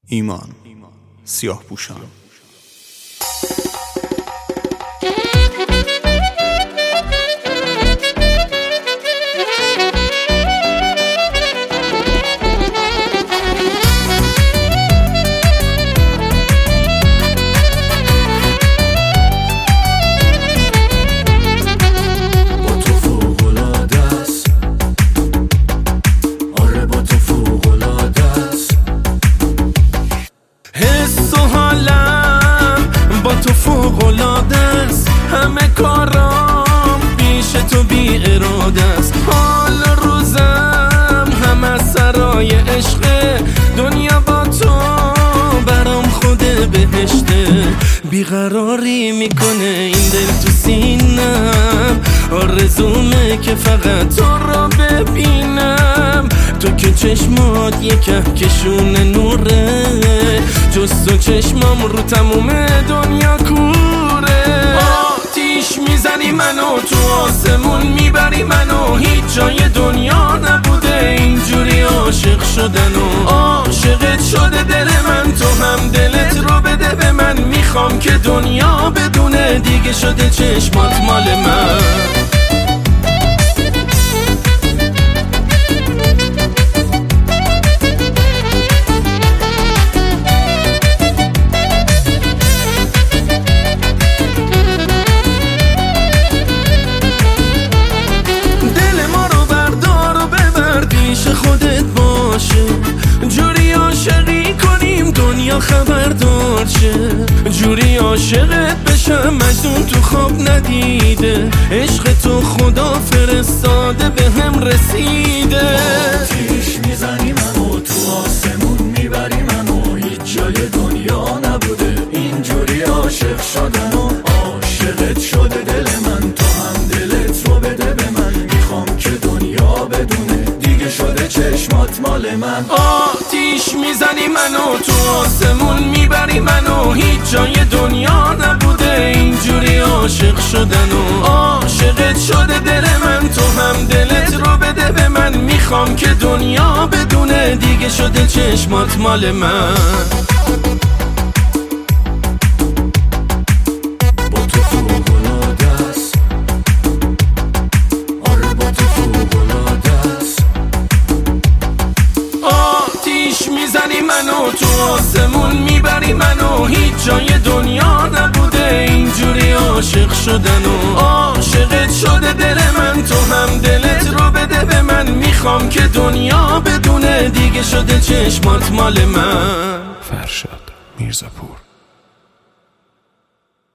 ایمان سیاه پوشان. تو فوق‌العاده است، همه کارام پیش تو بی اراده است. حال روزم هم از سرای عشق، دنیا با تو برام خود بهشته. بیقراری میکنه این دل تو سینم، آرزومه که فقط تو رو ببینم. تو که چشمات یه کهکشون نوره، جز تو چشمام رو تموم دنیا کوره. آتیش میزنی منو، تو آسمون میبری منو، هیچ جای دنیا نبوده اینجوری عاشق شدن. و عاشقت شده دل من، تو هم دلت رو بده به من. میخوام که دنیا بدونه دیگه شده چشمات مال من. خودت باشه جوری عاشقی کنیم دنیا خبردار شه، جوری عاشقت بشم مجنون تو خواب ندیده. عشق تو خدا فرستاده به هم رسیده. آتیش میزنی منو، تو آسمون میبری منو، هیچ جای دنیا نبوده اینجوری عاشق شدن. و عاشقت شده دل من، تو هم دلت رو بده به من. میخوام که دنیا بدونه دیگه شده چشمات مال من. آتیش میزنی منو، تو آسمون میبری منو، هیچ جای دنیا نبوده اینجوری عاشق شدن. و عاشقت شده دل من، تو هم دلت رو بده به من. میخوام که دنیا بدونه دیگه شده چشمات مال من. میزنی منو، تو آسمون میبری منو، هیچ جای دنیا نبوده اینجوری عاشق شدن. و عاشقت شده دل من، تو هم دلت رو بده به من. میخوام که دنیا بدونه دیگه شده چشمات مال من. فرشاد میرزاپور.